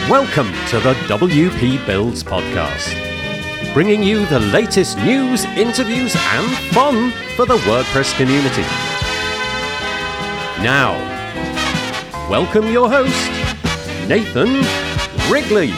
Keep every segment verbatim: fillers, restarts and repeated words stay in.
Welcome to the W P Builds podcast, bringing you the latest news, interviews and fun for the WordPress community. Now, welcome your host, Nathan Wrigley.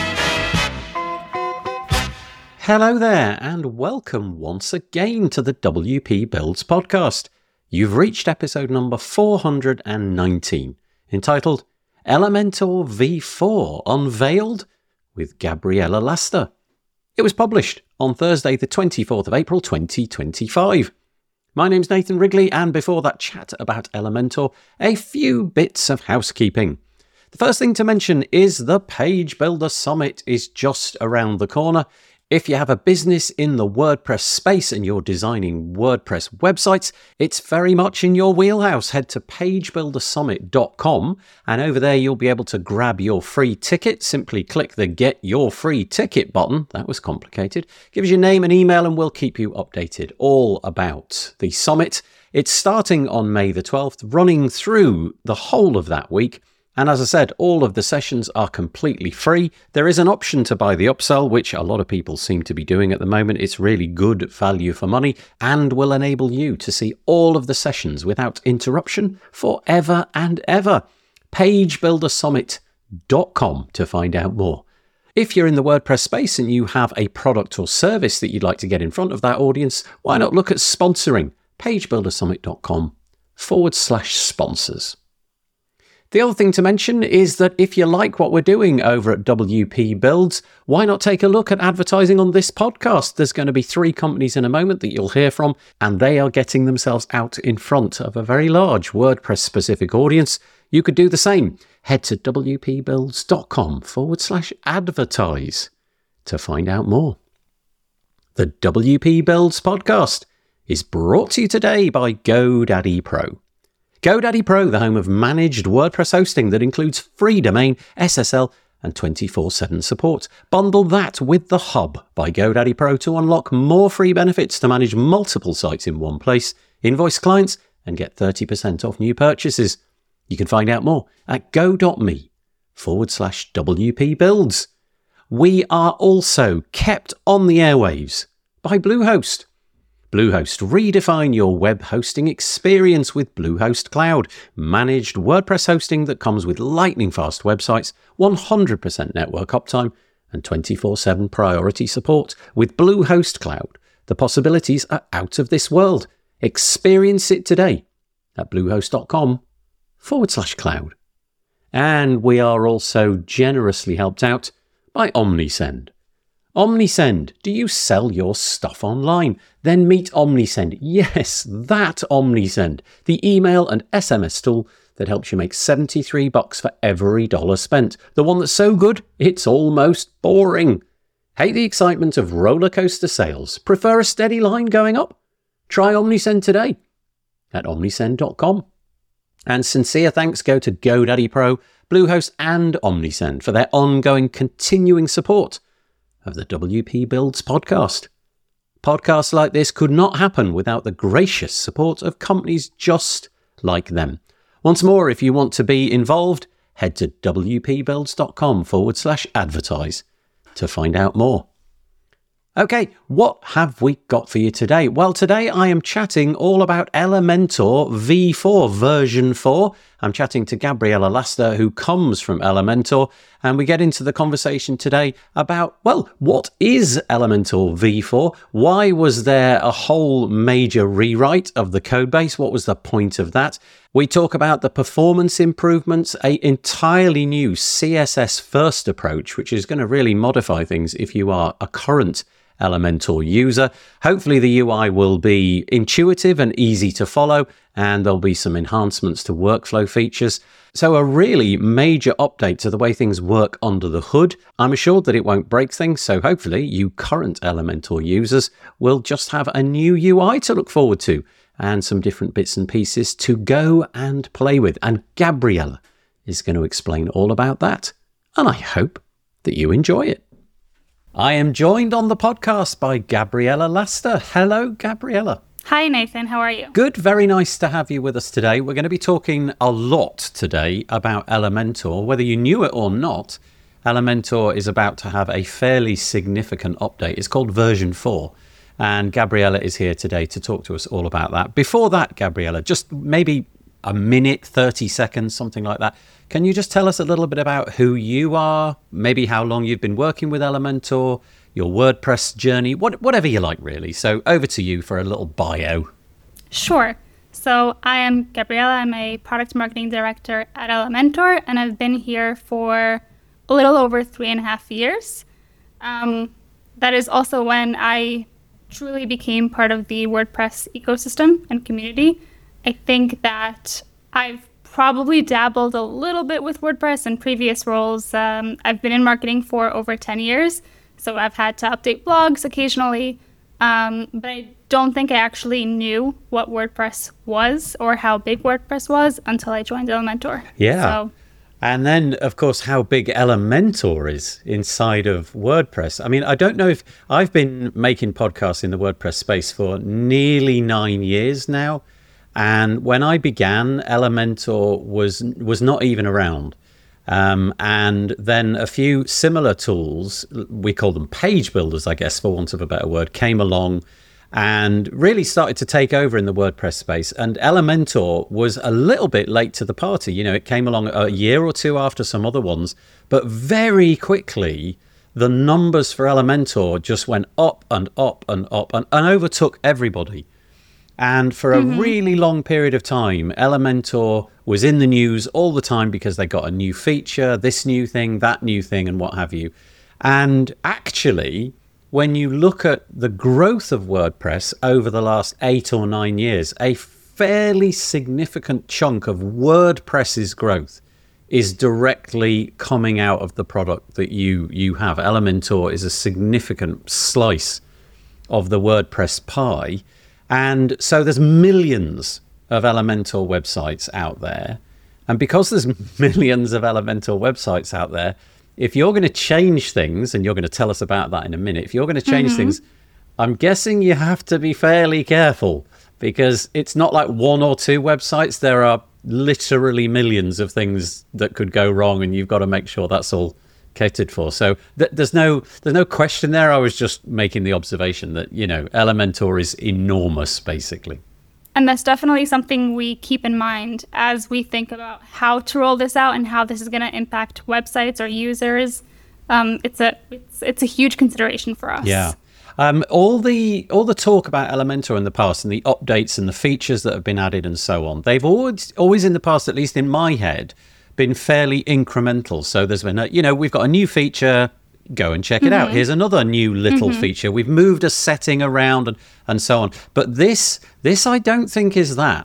Hello there and welcome once again to the W P Builds podcast. You've reached episode number four hundred nineteen, entitled Elementor V four Unveiled with Gabriella Laster. It was published on Thursday the twenty-fourth of April twenty twenty-five. My name's Nathan Wrigley, and before that chat about Elementor, a few bits of housekeeping. The first thing to mention is the Page Builder Summit is just around the corner. If you have a business in the WordPress space and you're designing WordPress websites, it's very much in your wheelhouse. Head to page builder summit dot com and over there you'll be able to grab your free ticket. Simply click the Get Your Free Ticket button. That was complicated. Give us your name and email and we'll keep you updated all about the summit. It's starting on May the twelfth, running through the whole of that week. And as I said, all of the sessions are completely free. There is an option to buy the upsell, which a lot of people seem to be doing at the moment. It's really good value for money and will enable you to see all of the sessions without interruption forever and ever. page builder summit dot com to find out more. If you're in the WordPress space and you have a product or service that you'd like to get in front of that audience, why not look at sponsoring? page builder summit dot com forward slash sponsors. The other thing to mention is that if you like what we're doing over at W P Builds, why not take a look at advertising on this podcast? There's going to be three companies in a moment that you'll hear from, and they are getting themselves out in front of a very large WordPress-specific audience. You could do the same. Head to w p builds dot com forward slash advertise to find out more. The W P Builds podcast is brought to you today by GoDaddy Pro. GoDaddy Pro, the home of managed WordPress hosting that includes free domain, S S L, and twenty-four seven support. Bundle that with the Hub by GoDaddy Pro to unlock more free benefits to manage multiple sites in one place, invoice clients, and get thirty percent off new purchases. You can find out more at go.me forward slash WP Builds. We are also kept on the airwaves by Bluehost. Bluehost, redefine your web hosting experience with Bluehost Cloud, managed WordPress hosting that comes with lightning-fast websites, one hundred percent network uptime, and twenty-four seven priority support. With Bluehost Cloud, the possibilities are out of this world. Experience it today at bluehost.com forward slash cloud. And we are also generously helped out by Omnisend. Omnisend, do you sell your stuff online? Then meet Omnisend. Yes, that Omnisend, the email and S M S tool that helps you make seventy-three bucks for every dollar spent. The one that's so good, it's almost boring. Hate the excitement of roller coaster sales? Prefer a steady line going up? Try Omnisend today at omnisend dot com. And sincere thanks go to GoDaddy Pro, Bluehost and Omnisend for their ongoing continuing support of the W P Builds podcast. Podcasts like this could not happen without the gracious support of companies just like them. Once more, if you want to be involved, head to w p builds dot com forward slash advertise to find out more. Okay, what have we got for you today? Well, today I am chatting all about Elementor V four version four. I'm chatting to Gabriella Laster, who comes from Elementor, and we get into the conversation today about, well, what is Elementor V four? Why was there a whole major rewrite of the codebase? What was the point of that? We talk about the performance improvements, an entirely new C S S first approach, which is going to really modify things if you are a current Elementor user. Hopefully the U I will be intuitive and easy to follow, and there'll be some enhancements to workflow features. So a really major update to the way things work under the hood. I'm assured that it won't break things, so hopefully you current Elementor users will just have a new U I to look forward to and some different bits and pieces to go and play with. And Gabriella is going to explain all about that. And I hope that you enjoy it. I am joined on the podcast by Gabriella Laster. Hello, Gabriella. Hi, Nathan. How are you? Good. Very nice to have you with us today. We're going to be talking a lot today about Elementor, whether you knew it or not. Elementor is about to have a fairly significant update. It's called version four. And Gabriella is here today to talk to us all about that. Before that, Gabriella, just maybe a minute, thirty seconds, something like that. Can you just tell us a little bit about who you are, maybe how long you've been working with Elementor, your WordPress journey, what, whatever you like, really. So over to you for a little bio. Sure. So I am Gabriella. I'm a product marketing director at Elementor, and I've been here for a little over three and a half years. Um, that is also when I truly became part of the WordPress ecosystem and community. I think that I've probably dabbled a little bit with WordPress in previous roles. Um, I've been in marketing for over ten years, so I've had to update blogs occasionally, um, but I don't think I actually knew what WordPress was or how big WordPress was until I joined Elementor. Yeah. So, and then, of course, how big Elementor is inside of WordPress. I mean, I don't know if I've been making podcasts in the WordPress space for nearly nine years now. And when I began, Elementor was was not even around. Um, and then a few similar tools, we call them page builders, I guess, for want of a better word, came along and really started to take over in the WordPress space. And Elementor was a little bit late to the party. You know, it came along a year or two after some other ones, but very quickly, the numbers for Elementor just went up and up and up and, and overtook everybody. And for a mm-hmm. really long period of time, Elementor was in the news all the time because they got a new feature, this new thing, that new thing, and what have you. And actually, when you look at the growth of WordPress over the last eight or nine years, a fairly significant chunk of WordPress's growth is directly coming out of the product that you, you have. Elementor is a significant slice of the WordPress pie. And so there's millions of Elementor websites out there. And because there's millions of Elementor websites out there, if you're going to change things, and you're going to tell us about that in a minute, if you're going to change mm-hmm. things, I'm guessing you have to be fairly careful, because it's not like one or two websites. There are literally millions of things that could go wrong, and you've got to make sure that's all catered for. So th- there's no there's no question there. I was just making the observation that, you know, Elementor is enormous, basically. And that's definitely something we keep in mind as we think about how to roll this out and how this is going to impact websites or users. Um, it's a it's it's a huge consideration for us. Yeah. Um, all the all the talk about Elementor in the past and the updates and the features that have been added and so on, they've always always in the past, at least in my head, been fairly incremental. So there's been a, you know, we've got a new feature, go and check it mm-hmm. out. Here's another new little mm-hmm. feature. We've moved a setting around and, and so on. But this, this I don't think is that.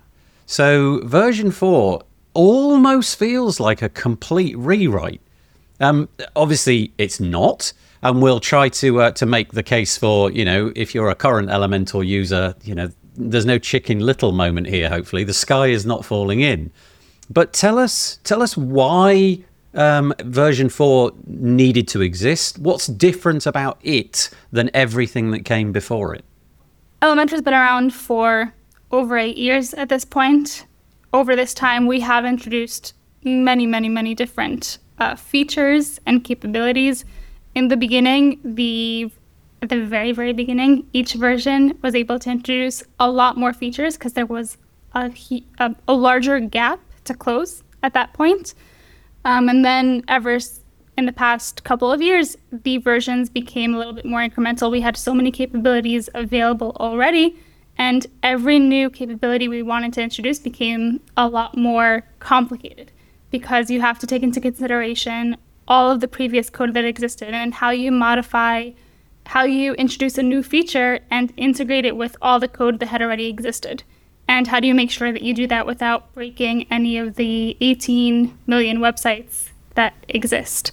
So version four almost feels like a complete rewrite. Um, obviously it's not. And we'll try to uh, to make the case for, you know, if you're a current Elementor user, you know, there's no Chicken Little moment here, hopefully. The sky is not falling in. But tell us, tell us why um, version four needed to exist. What's different about it than everything that came before it? Elementor's been around for over eight years at this point. Over this time, we have introduced many, many, many different uh, features and capabilities. In the beginning, the at the very, very beginning, each version was able to introduce a lot more features because there was a, a, a larger gap to close at that point. Um, and then ever in the past couple of years, the versions became a little bit more incremental. We had so many capabilities available already, and every new capability we wanted to introduce became a lot more complicated because you have to take into consideration all of the previous code that existed and how you modify, how you introduce a new feature and integrate it with all the code that had already existed. And how do you make sure that you do that without breaking any of the eighteen million websites that exist?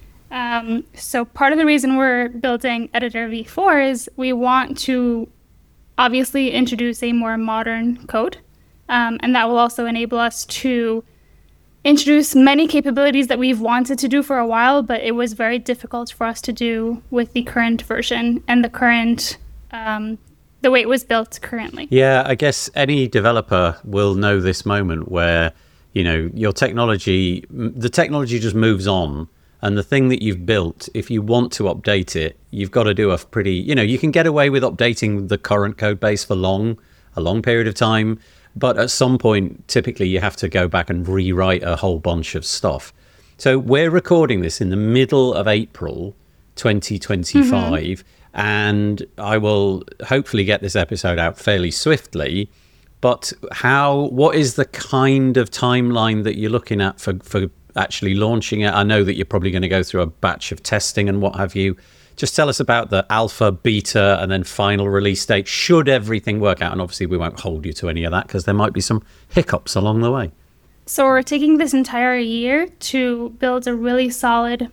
Um, so part of the reason we're building Editor v four is we want to obviously introduce a more modern code. Um, and that will also enable us to introduce many capabilities that we've wanted to do for a while, but it was very difficult for us to do with the current version and the current um, the way it was built currently. Yeah, I guess any developer will know this moment where, you know, your technology, the technology just moves on And the thing that you've built, if you want to update it, you've got to do a pretty, you know, you can get away with updating the current code base for long, a long period of time. But at some point, typically you have to go back and rewrite a whole bunch of stuff. So we're recording this in the middle of April twenty twenty-five. Mm-hmm. And I will hopefully get this episode out fairly swiftly. But how, what is the kind of timeline that you're looking at for, for actually launching it? I know that you're probably going to go through a batch of testing and what have you. Just tell us about the alpha, beta, and then final release date, should everything work out. And obviously we won't hold you to any of that because there might be some hiccups along the way. So we're taking this entire year to build a really solid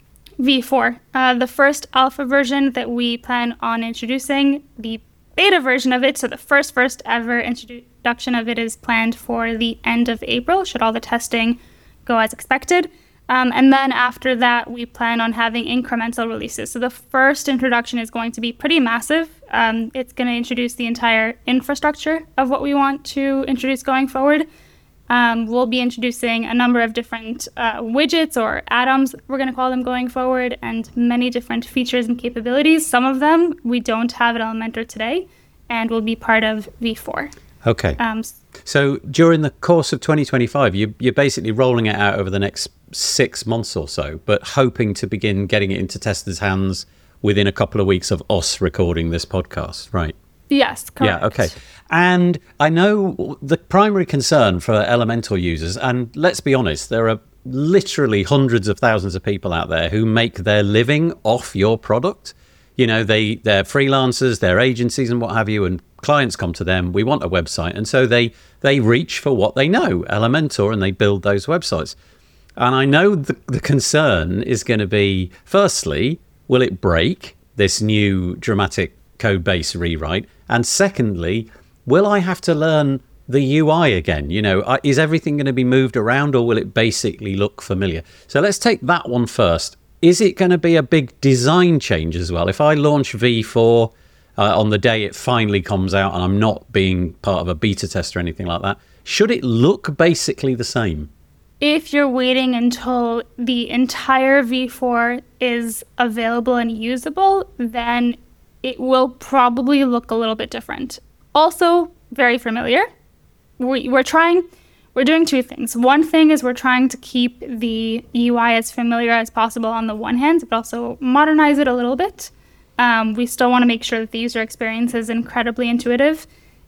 V four. Uh, the first alpha version that we plan on introducing, the beta version of it, so the first, first ever introduction of it is planned for the end of April, should all the testing go as expected. Um, and then after that, we plan on having incremental releases. So the first introduction is going to be pretty massive. Um, it's going to introduce the entire infrastructure of what we want to introduce going forward. Um, we'll be introducing a number of different uh, widgets or add-ons, we're going to call them going forward, and many different features and capabilities. Some of them we don't have at Elementor today and will be part of V four. Okay. Um, so during the course of twenty twenty-five, you, you're basically rolling it out over the next six months or so, but hoping to begin getting it into testers' hands within a couple of weeks of us recording this podcast, right? Yes, correct. Yeah, okay. And I know the primary concern for Elementor users, and let's be honest, there are literally hundreds of thousands of people out there who make their living off your product. You know, they, they're freelancers, they're agencies and what have you, and clients come to them, we want a website. And so they, they reach for what they know, Elementor, and they build those websites. And I know the, the concern is going to be, firstly, will it break, this new dramatic code base rewrite? And secondly, will I have to learn the U I again? You know, is everything going to be moved around, or will it basically look familiar? So let's take that one first. Is it going to be a big design change as well? If I launch V four uh, on the day it finally comes out and I'm not being part of a beta test or anything like that, should it look basically the same? If you're waiting until the entire V four is available and usable, then it will probably look a little bit different. Also, very familiar. We, we're trying, we're doing two things. One thing is we're trying to keep the U I as familiar as possible on the one hand, but also modernize it a little bit. Um, we still want to make sure that the user experience is incredibly intuitive.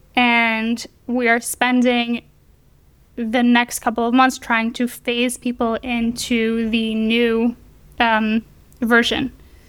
And we are spending the next couple of months trying to phase people into the new um, version.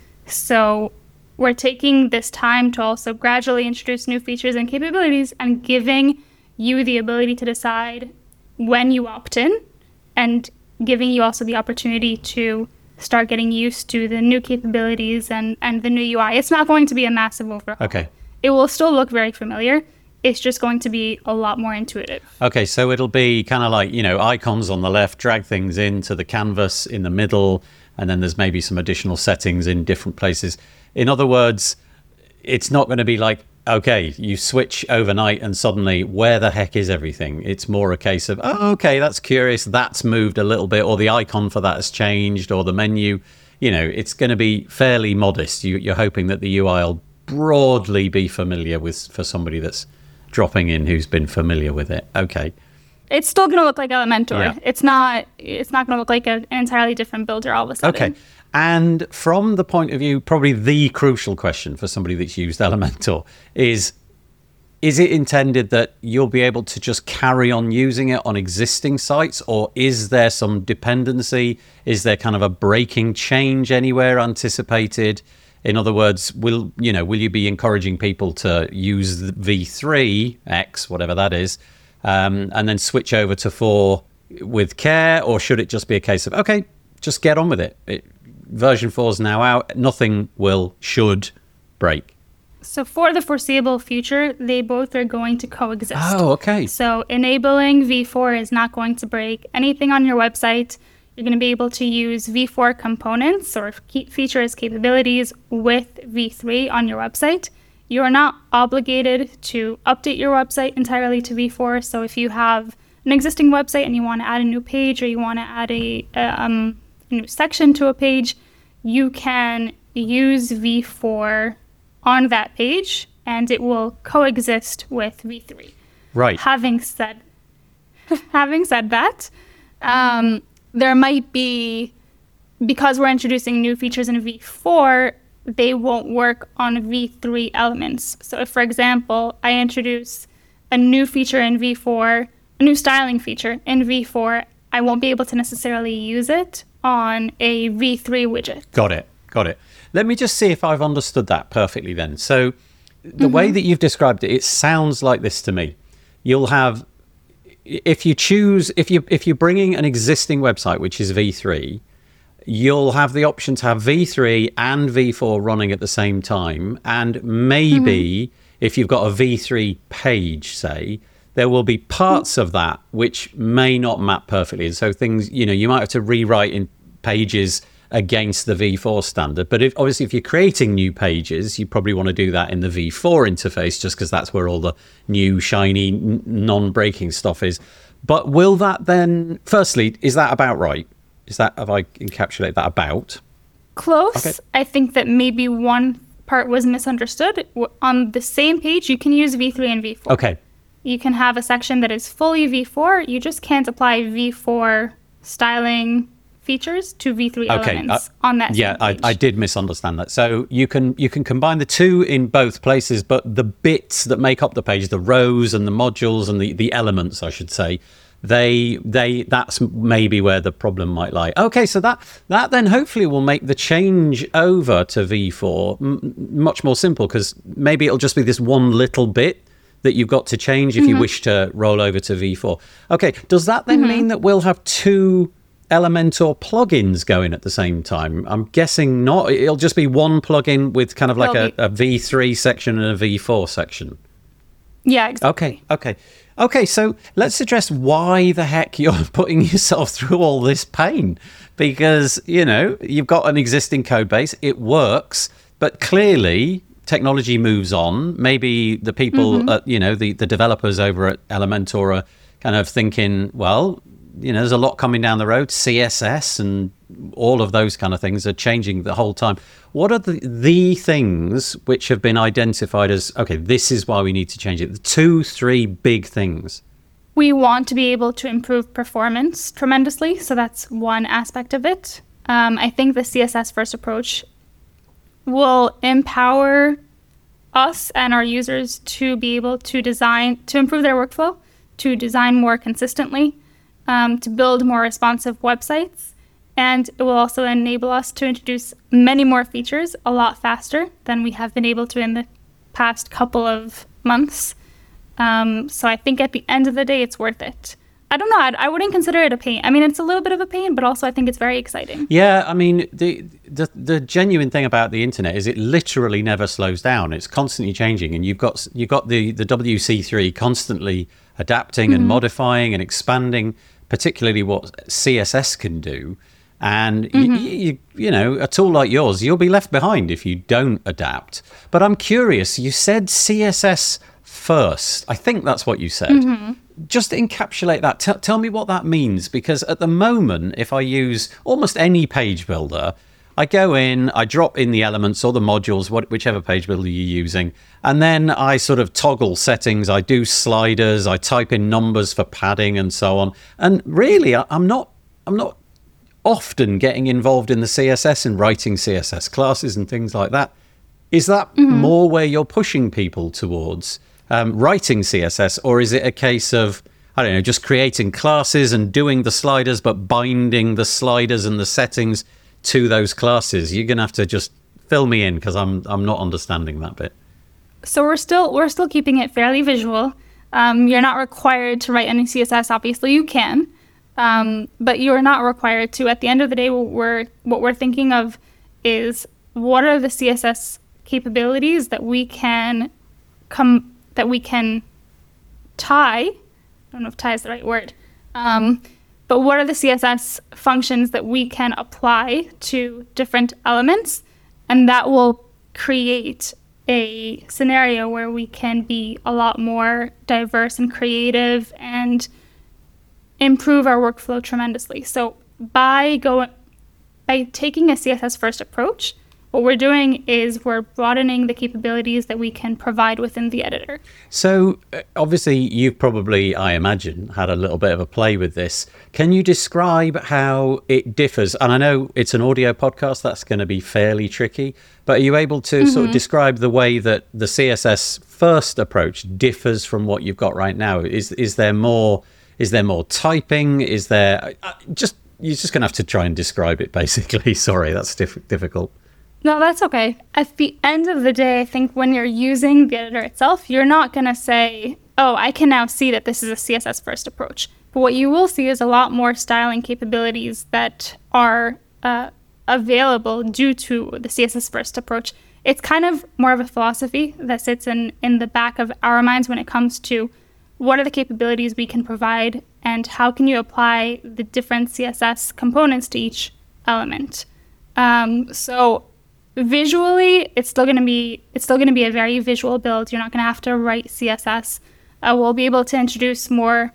So we're taking this time to also gradually introduce new features and capabilities and giving you the ability to decide when you opt in, and giving you also the opportunity to start getting used to the new capabilities and, and the new U I. It's not going to be a massive overhaul. Okay. It will still look very familiar. It's just going to be a lot more intuitive. Okay, so it'll be kind of like, you know, icons on the left, drag things into the canvas in the middle, and then there's maybe some additional settings in different places. In other words, it's not going to be like, okay, you switch overnight and suddenly where the heck is everything? It's more a case of, oh, okay, that's curious. That's moved a little bit, or the icon for that has changed, or the menu. You know, it's going to be fairly modest. You, you're hoping that the U I will broadly be familiar with for somebody that's dropping in who's been familiar with it. Okay. It's still going to look like Elementor. Yeah. It's not. It's not going to look like a, an entirely different builder all of a sudden. Okay. And from the point of view, probably the crucial question for somebody that's used Elementor is, is it intended that you'll be able to just carry on using it on existing sites, or is there some dependency? Is there kind of a breaking change anywhere anticipated? In other words, will you know, will you be encouraging people to use the V three X, whatever that is, um, and then switch over to four with care, or should it just be a case of, okay, just get on with it? it version four is now out. Nothing will, should break. So for the foreseeable future, they both are going to coexist. Oh, okay. So enabling V four is not going to break anything on your website. You're going to be able to use V four components or key features, capabilities with V three on your website. You are not obligated to update your website entirely to V four. So if you have an existing website and you want to add a new page, or you want to add a, a um, a new section to a page, you can use V four on that page and it will coexist with V three. Right. Having said, having said that, um, there might be, because we're introducing new features in V four, they won't work on V three elements. So if, for example, I introduce a new feature in V four, a new styling feature in V four, I won't be able to necessarily use it on a V three widget. Got it. Got it. Let me just see if I've understood that perfectly then. So the mm-hmm. way that you've described it, it sounds like this to me. You'll have, if you choose, if you if you're bringing an existing website, which is V three, you'll have the option to have V three and V four running at the same time. And maybe mm-hmm. if you've got a V three page, say, there will be parts mm-hmm. of that which may not map perfectly. And so things, you know, you might have to rewrite in pages against the V four standard. But if obviously if you're creating new pages, you probably want to do that in the V four interface, just because that's where all the new, shiny, n- non-breaking stuff is. But will that then, firstly, is that about right? Is that, have I encapsulated that about? Close. Okay. I think that maybe one part was misunderstood. On the same page, you can use V three and V four. Okay. You can have a section that is fully V four. You just can't apply V four styling features to V three okay. elements uh, on that yeah, same page. I, I did misunderstand that. So you can you can combine the two in both places, but the bits that make up the page, the rows and the modules and the, the elements, I should say, they they that's maybe where the problem might lie. Okay, so that that then hopefully will make the change over to V four m- much more simple, because maybe it'll just be this one little bit that you've got to change if mm-hmm. you wish to roll over to V four. Okay, does that then mm-hmm. mean that we'll have two Elementor plugins going at the same time? I'm guessing not. It'll just be one plugin with kind of like a, a V three section and a V four section. Yeah, exactly. Okay, okay. Okay, so let's address why the heck you're putting yourself through all this pain. Because, you know, you've got an existing code base, it works, but clearly technology moves on. Maybe the people, mm-hmm. at, you know, the, the developers over at Elementor are kind of thinking, well, you know, there's a lot coming down the road. C S S and all of those kind of things are changing the whole time. What are the, the things which have been identified as, okay, this is why we need to change it? The two, three big things. We want to be able to improve performance tremendously. So that's one aspect of it. Um, I think the C S S first approach will empower us and our users to be able to design, to improve their workflow, to design more consistently, Um, to build more responsive websites, and it will also enable us to introduce many more features a lot faster than we have been able to in the past couple of months. Um, so I think at the end of the day, it's worth it. I don't know, I'd, I wouldn't consider it a pain. I mean, it's a little bit of a pain, but also I think it's very exciting. Yeah, I mean, the, the the genuine thing about the internet is it literally never slows down. It's constantly changing, and you've got you've got the, the W C three constantly adapting mm-hmm. and modifying and expanding, particularly what C S S can do. And, mm-hmm. you, you, you know, a tool like yours, you'll be left behind if you don't adapt. But I'm curious, you said C S S first. I think that's what you said. Mm-hmm. Just encapsulate that. T- tell me what that means. Because at the moment, if I use almost any page builder, I go in, I drop in the elements or the modules, what, whichever page builder you're using, and then I sort of toggle settings. I do sliders, I type in numbers for padding and so on. And really, I, I'm not, I'm not often getting involved in the C S S and writing C S S classes and things like that. Is that mm-hmm. more where you're pushing people towards um, writing C S S, or is it a case of, I don't know, just creating classes and doing the sliders, but binding the sliders and the settings to those classes? You're going to have to just fill me in, because I'm I'm not understanding that bit. So we're still we're still keeping it fairly visual. Um, you're not required to write any C S S. Obviously, you can, um, but you are not required to. At the end of the day, what we're what we're thinking of is what are the C S S capabilities that we can come that we can tie. I don't know if tie is the right word. Um, But what are the C S S functions that we can apply to different elements? And that will create a scenario where we can be a lot more diverse and creative and improve our workflow tremendously. So by going by taking a C S S first approach, what we're doing is we're broadening the capabilities that we can provide within the editor. So uh, obviously you've probably, I imagine, had a little bit of a play with this. Can you describe how it differs? And I know it's an audio podcast, that's going to be fairly tricky, but are you able to mm-hmm. sort of describe the way that the C S S first approach differs from what you've got right now? Is is there more is there more typing? Is there uh, just you're just going to have to try and describe it basically. Sorry, that's diff- difficult. No, that's okay. At the end of the day, I think when you're using the editor itself, you're not going to say, oh, I can now see that this is a C S S first approach. But what you will see is a lot more styling capabilities that are uh, available due to the C S S first approach. It's kind of more of a philosophy that sits in, in the back of our minds when it comes to what are the capabilities we can provide and how can you apply the different C S S components to each element. Um, so visually, it's still going to be it's still going to be a very visual build. You're not going to have to write C S S. Uh, we'll be able to introduce more.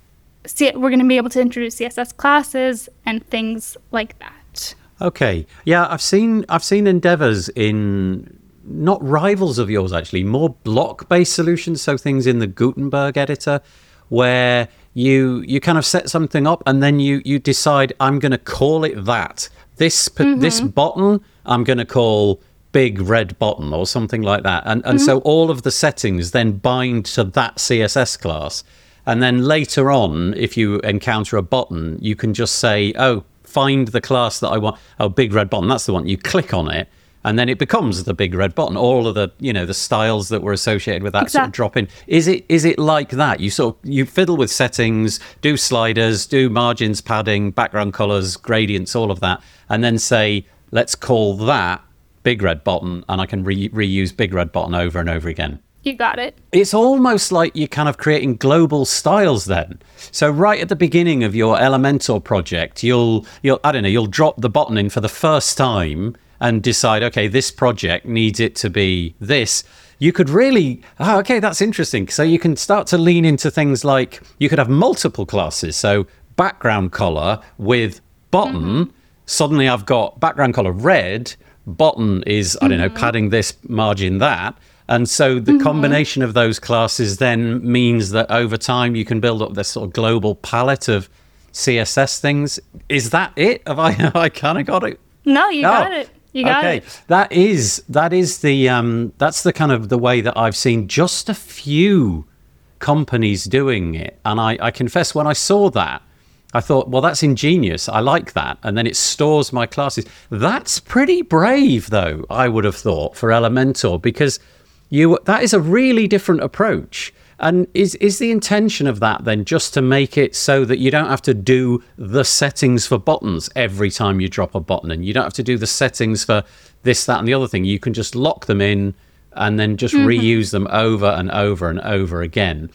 C- we're going to be able to introduce C S S classes and things like that. Okay, yeah, I've seen I've seen endeavors in not rivals of yours actually, more block-based solutions. So things in the Gutenberg editor where you you kind of set something up and then you you decide I'm going to call it that. This mm-hmm. this button I'm going to call big red button or something like that. And and mm-hmm. so all of the settings then bind to that C S S class. And then later on, if you encounter a button, you can just say, oh, find the class that I want. Oh, big red button, that's the one. You click on it. And then it becomes the big red button. All of the, you know, the styles that were associated with that exactly. sort of drop in. Is it is it like that? You sort of, you fiddle with settings, do sliders, do margins, padding, background colors, gradients, all of that, and then say, let's call that big red button, and I can re- reuse big red button over and over again. You got it. It's almost like you're kind of creating global styles then. So right at the beginning of your Elementor project, you'll you'll I don't know, you'll drop the button in for the first time and decide, okay, this project needs it to be this. You could really, oh, okay, that's interesting. So you can start to lean into things like, you could have multiple classes. So background color with button, mm-hmm. suddenly I've got background color red, button is, I don't mm-hmm. know, padding this, margin that. And so the mm-hmm. combination of those classes then means that over time you can build up this sort of global palette of C S S things. Is that it? Have I, have I kind of got it? No, you oh. got it. You got okay. it. That is that is the um, that's the kind of the way that I've seen just a few companies doing it. And I, I confess, when I saw that, I thought, well, that's ingenious. I like that. And then it stores my classes. That's pretty brave, though, I would have thought, for Elementor, because you that is a really different approach. And is is the intention of that then just to make it so that you don't have to do the settings for buttons every time you drop a button, and you don't have to do the settings for this, that, and the other thing? You can just lock them in and then just mm-hmm. reuse them over and over and over again.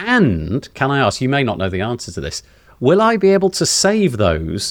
And can I ask, you may not know the answer to this, will I be able to save those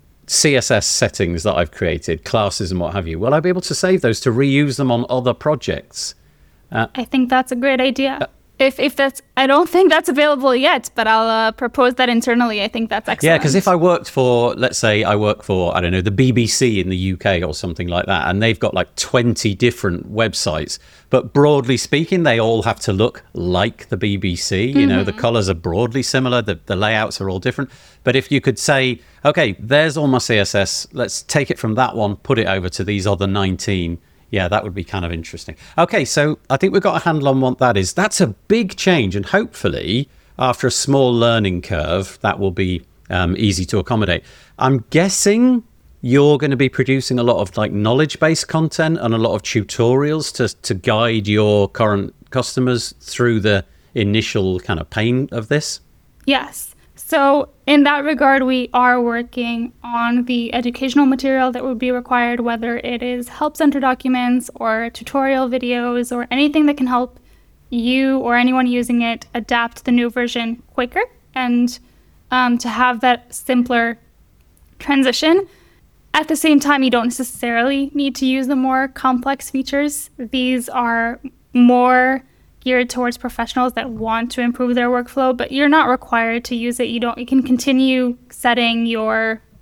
C S S settings that I've created, classes and what have you? Will I be able to save those to reuse them on other projects? Uh, I think that's a great idea. Uh, If if that's, I don't think that's available yet, but I'll uh, propose that internally. I think that's excellent. Yeah, because if I worked for, let's say I work for, I don't know, the B B C in the U K or something like that, and they've got like twenty different websites, but broadly speaking, they all have to look like the B B C. You mm-hmm. know, the colors are broadly similar, the, the layouts are all different. But if you could say, okay, there's all my C S S, let's take it from that one, put it over to these other nineteen. Yeah, that would be kind of interesting. Okay, so I think we've got a handle on what that is. That's a big change, and hopefully, after a small learning curve, that will be um, easy to accommodate. I'm guessing you're going to be producing a lot of like knowledge-based content and a lot of tutorials to to guide your current customers through the initial kind of pain of this. Yes. So in that regard, we are working on the educational material that would be required, whether it is help center documents or tutorial videos or anything that can help you or anyone using it adapt the new version quicker and um, to have that simpler transition. At the same time, you don't necessarily need to use the more complex features. These are more geared towards professionals that want to improve their workflow, but you're not required to use it. You don't. You can continue setting your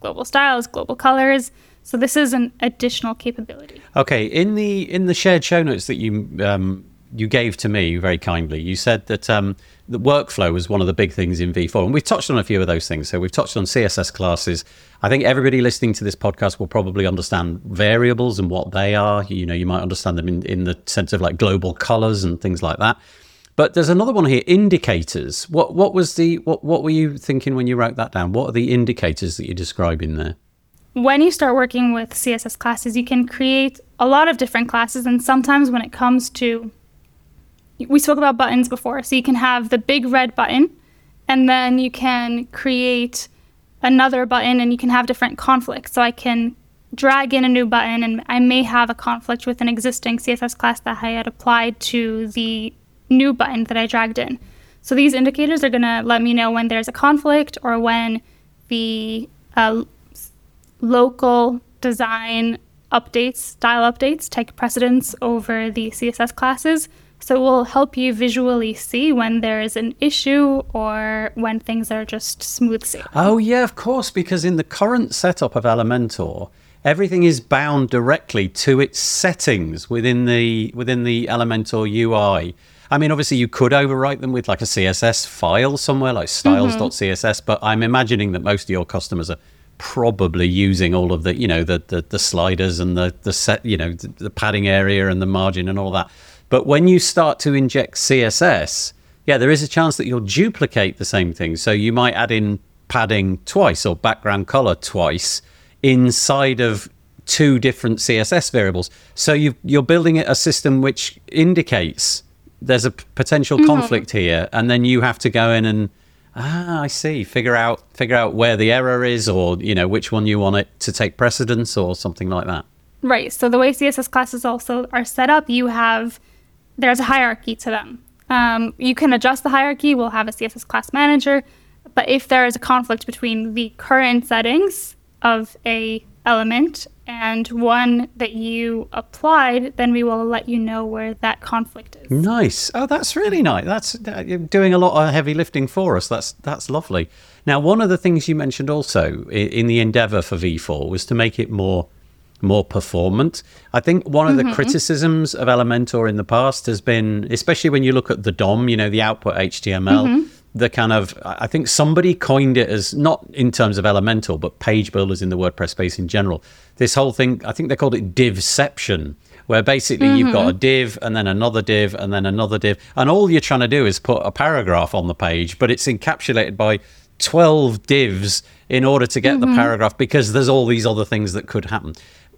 global styles, global colors. So this is an additional capability. Okay, in the in the shared show notes that you um, you gave to me very kindly, you said that um, the workflow was one of the big things in V four, and we've touched on a few of those things. So we've touched on C S S classes. I think everybody listening to this podcast will probably understand variables and what they are. You know, you might understand them in, in the sense of like global colors and things like that. But there's another one here, indicators. What what was the what what were you thinking when you wrote that down? What are the indicators that you're describing there? When you start working with C S S classes, you can create a lot of different classes. And sometimes when it comes to, we spoke about buttons before. So you can have the big red button, and then you can create another button, and you can have different conflicts. So I can drag in a new button, and I may have a conflict with an existing C S S class that I had applied to the new button that I dragged in. So these indicators are going to let me know when there's a conflict or when the uh, local design updates, style updates, take precedence over the C S S classes. So it will help you visually see when there is an issue or when things are just smooth sailing. Oh, yeah, of course, because in the current setup of Elementor, everything is bound directly to its settings within the within the Elementor U I. I mean, obviously, you could overwrite them with like a C S S file somewhere like styles dot C S S, mm-hmm. but I'm imagining that most of your customers are probably using all of the, you know, the the, the sliders and the, the set, you know, the, the padding area and the margin and all that. But when you start to inject C S S, yeah, there is a chance that you'll duplicate the same thing. So you might add in padding twice or background color twice inside of two different C S S variables. So you you're building a system which indicates there's a potential mm-hmm. conflict here, and then you have to go in and ah, I see, figure out figure out where the error is, or you know which one you want it to take precedence, or something like that. Right. So the way C S S classes also are set up, you have there's a hierarchy to them. Um, you can adjust the hierarchy. We'll have a C S S class manager, but if there is a conflict between the current settings of a element and one that you applied, then we will let you know where that conflict is. Nice. Oh, that's really nice. That's uh, you're doing a lot of heavy lifting for us. That's that's lovely. Now, one of the things you mentioned also in, in the endeavor for V four was to make it more more performant. I think one of mm-hmm. the criticisms of Elementor in the past has been, especially when you look at the D O M, you know, the output H T M L, mm-hmm. the kind of, I think somebody coined it as, not in terms of Elementor, but page builders in the WordPress space in general. This whole thing, I think they called it divception, where basically mm-hmm. you've got a div and then another div and then another div. And all you're trying to do is put a paragraph on the page, but it's encapsulated by twelve divs in order to get mm-hmm. the paragraph, because there's all these other things that could happen.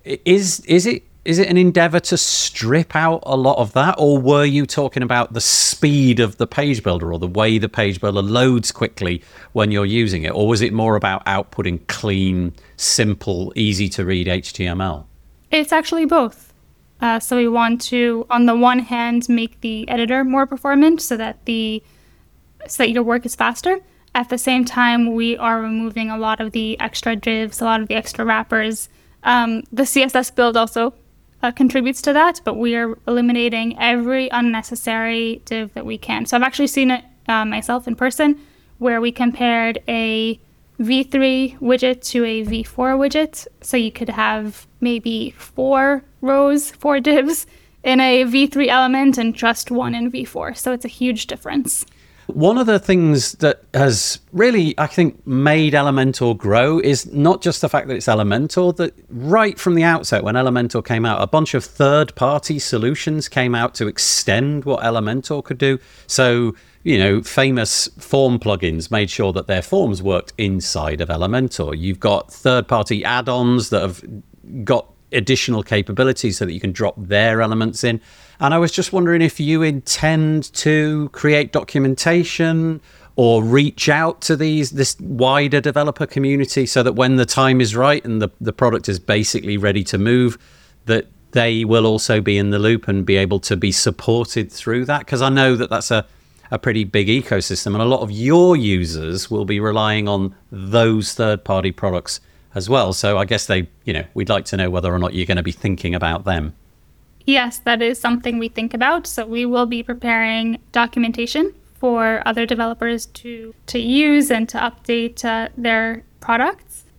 Is is it is it an endeavor to strip out a lot of that, or were you talking about the speed of the page builder or the way the page builder loads quickly when you're using it, or was it more about outputting clean, simple, easy to read H T M L? It's actually both. Uh, so we want to, on the one hand, make the editor more performant so that the so that your work is faster. At the same time, we are removing a lot of the extra divs, a lot of the extra wrappers. Um, the C S S build also uh, contributes to that, but we are eliminating every unnecessary div that we can. So I've actually seen it uh, myself in person, where we compared a V three widget to a V four widget. So you could have maybe four rows, four divs in a V three element and just one in V four. So it's a huge difference. One of the things that has really, I think, made Elementor grow is not just the fact that it's Elementor, that right from the outset when Elementor came out, a bunch of third-party solutions came out to extend what Elementor could do. So, you know, famous form plugins made sure that their forms worked inside of Elementor. You've got third-party add-ons that have got additional capabilities so that you can drop their elements in. And I was just wondering if you intend to create documentation or reach out to these this wider developer community so that when the time is right and the, the product is basically ready to move, that they will also be in the loop and be able to be supported through that. Because I know that that's a, a pretty big ecosystem, and a lot of your users will be relying on those third-party products as well. So I guess they, you know, we'd like to know whether or not you're going to be thinking about them. Yes, that is something we think about. So we will be preparing documentation for other developers to, to use and to update uh, their products.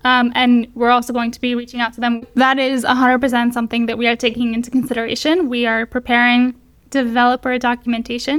Um, and we're also going to be reaching out to them. That is one hundred percent something that we are taking into consideration. We are preparing developer documentation,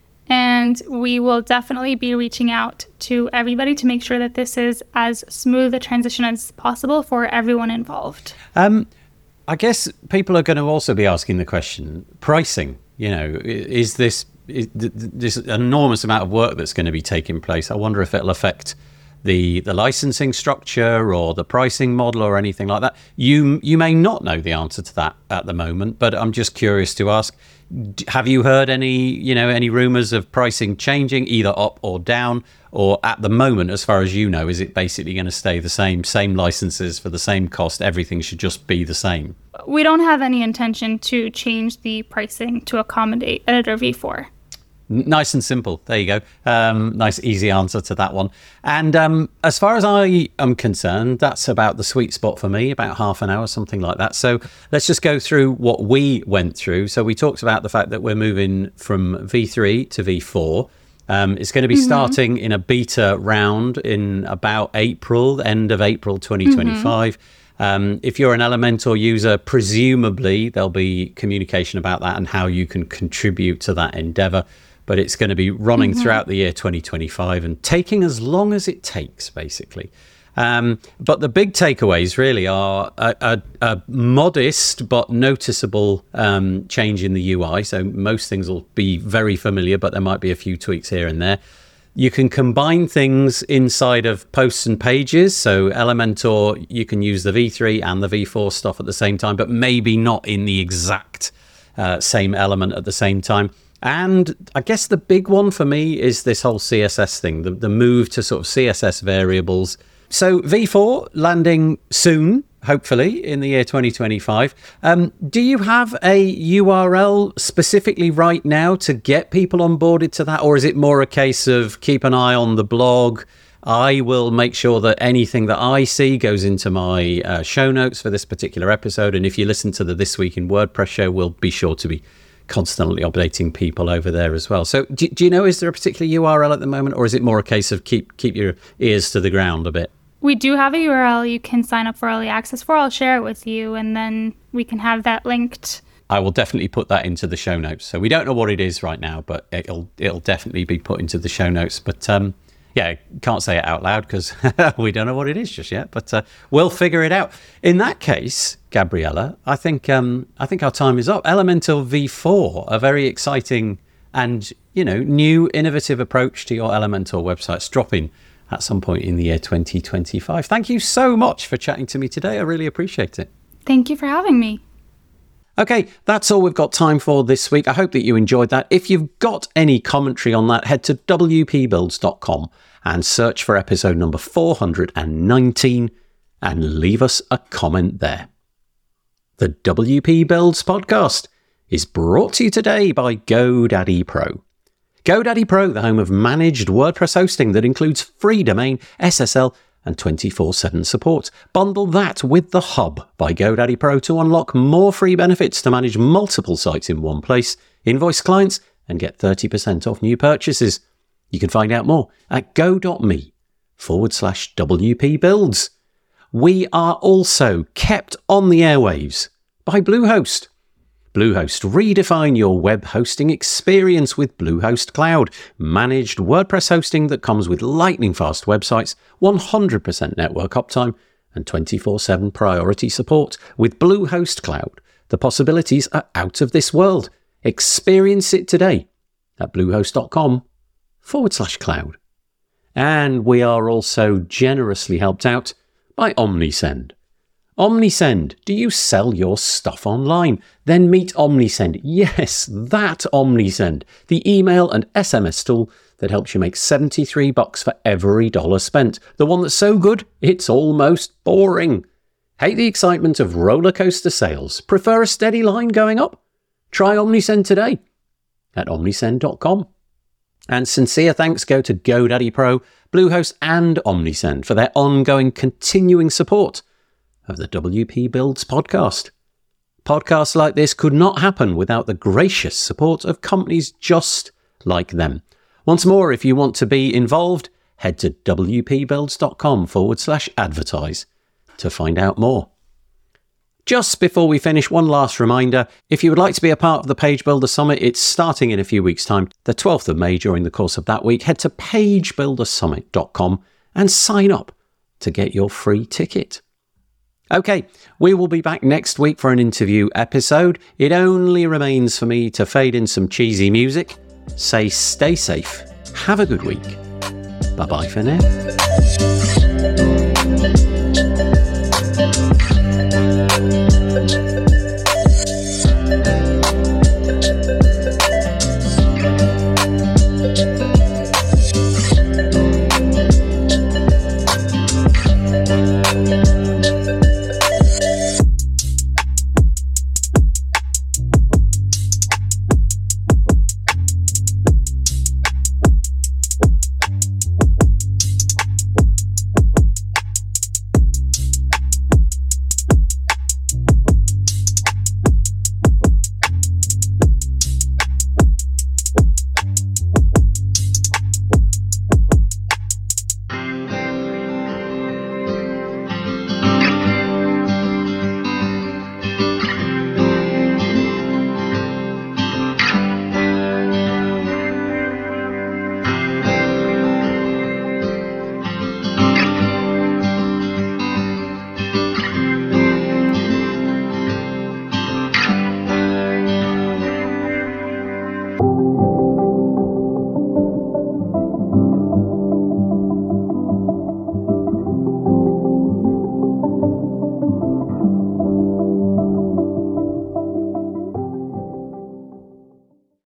and we will definitely be reaching out to everybody to make sure that this is as smooth a transition as possible for everyone involved. Um, I guess people are going to also be asking the question, pricing, you know, is this is this enormous amount of work that's going to be taking place? I wonder if it'll affect the the licensing structure or the pricing model or anything like that. You you may not know the answer to that at the moment, but I'm just curious to ask, have you heard any, you know, any rumors of pricing changing either up or down, or at the moment, as far as you know, is it basically going to stay the same, same licenses for the same cost, everything should just be the same? We don't have any intention to change the pricing to accommodate Editor V four. Nice and simple. There you go. Um, nice, easy answer to that one. And um, as far as I am concerned, that's about the sweet spot for me, about half an hour, something like that. So let's just go through what we went through. So we talked about the fact that we're moving from V three to V four. Um, it's going to be mm-hmm. starting in a beta round in about April, the end of April twenty twenty-five. Mm-hmm. Um, if you're an Elementor user, presumably there'll be communication about that and how you can contribute to that endeavor. But it's going to be running mm-hmm. throughout the year twenty twenty-five and taking as long as it takes, basically. Um, but the big takeaways really are a, a, a modest but noticeable um, change in the U I. So most things will be very familiar, but there might be a few tweaks here and there. You can combine things inside of posts and pages. So Elementor, you can use the V three and the V four stuff at the same time, but maybe not in the exact uh, same element at the same time. And I guess the big one for me is this whole C S S thing, the, the move to sort of C S S variables. So V four landing soon, hopefully, in the year twenty twenty-five. Um, do you have a U R L specifically right now to get people onboarded to that? Or is it more a case of keep an eye on the blog? I will make sure that anything that I see goes into my uh, show notes for this particular episode. And if you listen to the This Week in WordPress show, we'll be sure to be constantly updating people over there as well. So do, do you know, is there a particular U R L at the moment, or is it more a case of keep keep your ears to the ground a bit? We do have a U R L you can sign up for early access for. I'll share it with you, and then we can have that linked. I will definitely put that into the show notes. So we don't know what it is right now, but it'll it'll definitely be put into the show notes. But um, yeah, can't say it out loud because we don't know what it is just yet. But uh, we'll figure it out. In that case, Gabriella, I think um, I think our time is up. Elementor V four, a very exciting and, you know, new innovative approach to your Elementor websites, dropping at some point in the year twenty twenty-five. Thank you so much for chatting to me today. I really appreciate it. Thank you for having me. Okay, that's all we've got time for this week. I hope that you enjoyed that. If you've got any commentary on that, head to w p builds dot com and search for episode number four hundred nineteen and leave us a comment there. The W P Builds podcast is brought to you today by GoDaddy Pro. GoDaddy Pro, the home of managed WordPress hosting that includes free domain, S S L, and twenty-four seven support. Bundle that with the Hub by GoDaddy Pro to unlock more free benefits to manage multiple sites in one place, invoice clients, and get thirty percent off new purchases. You can find out more at go.me forward slash WP Builds. We are also kept on the airwaves by Bluehost. Bluehost, redefine your web hosting experience with Bluehost Cloud. Managed WordPress hosting that comes with lightning-fast websites, one hundred percent network uptime, and twenty-four seven priority support. With Bluehost Cloud, the possibilities are out of this world. Experience it today at bluehost.com forward slash cloud. And we are also generously helped out by Omnisend. Omnisend, do you sell your stuff online? Then meet Omnisend. Yes, that Omnisend, the email and S M S tool that helps you make seventy-three bucks for every dollar spent. The one that's so good, it's almost boring. Hate the excitement of roller coaster sales? Prefer a steady line going up? Try Omnisend today at omnisend dot com. And sincere thanks go to GoDaddy Pro, Bluehost and Omnisend for their ongoing continuing support of the W P Builds podcast. Podcasts like this could not happen without the gracious support of companies just like them. Once more, if you want to be involved, head to wpbuilds.com forward slash advertise to find out more. Just before we finish, one last reminder. If you would like to be a part of the Page Builder Summit, it's starting in a few weeks' time, the twelfth of May. During the course of that week, head to page builder summit dot com and sign up to get your free ticket. Okay, we will be back next week for an interview episode. It only remains for me to fade in some cheesy music, say stay safe, have a good week. Bye-bye for now.